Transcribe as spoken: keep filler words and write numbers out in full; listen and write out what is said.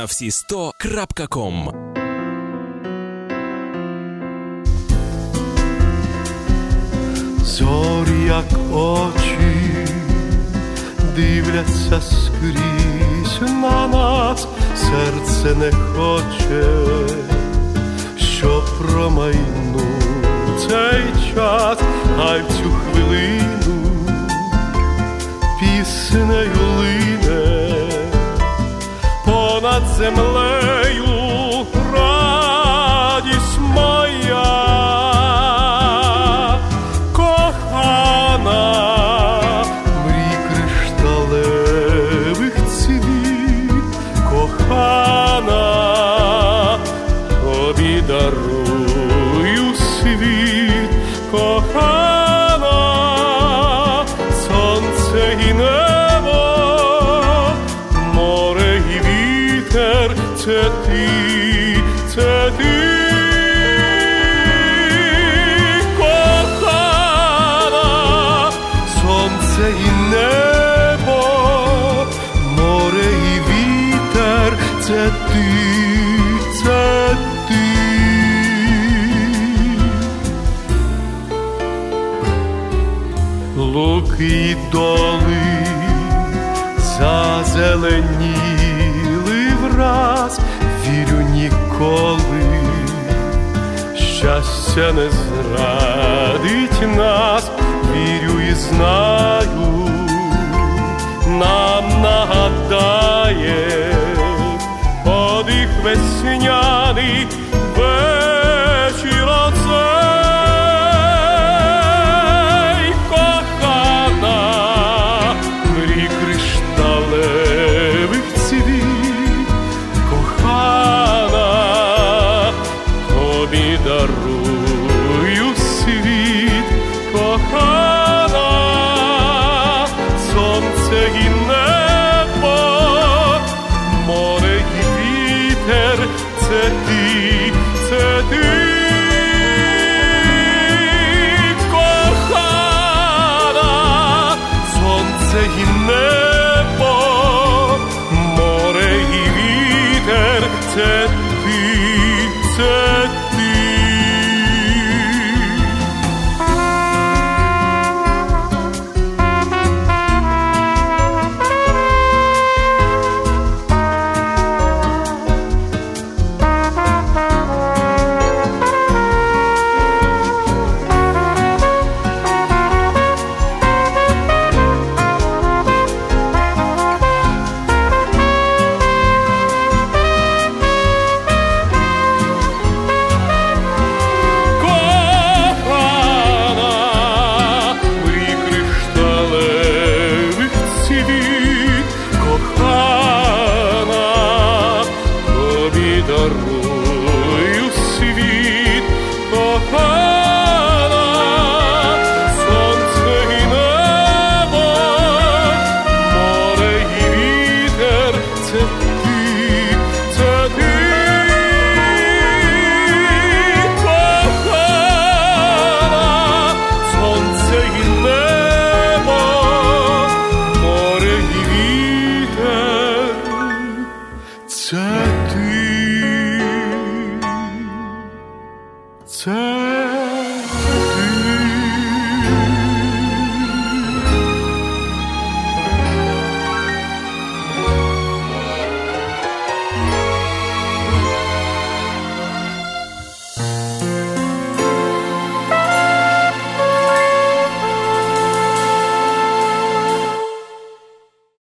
на всі сто крапка ком. Зорі, як очі, дивляться скрізь на нас, серце не хоче, що промайнув цей час, а й в цю хвилину піснею лине понад землею радість моя. Дарую світ, кохана, сонце і небо, море і вітер, це ти, це ти, кохана, сонце і небо, море і вітер, це ти, це ти. Луки й доли зазеленіли враз, вірю, ніколи щастя не зрадить нас, вірю і знаю, нам нагадає подих весняний вечір оцей. Дарую світ, кохана, сонце і небо, море і вітер, це ти, це ти, кохана, сонце і небо, море і вітер, це ти.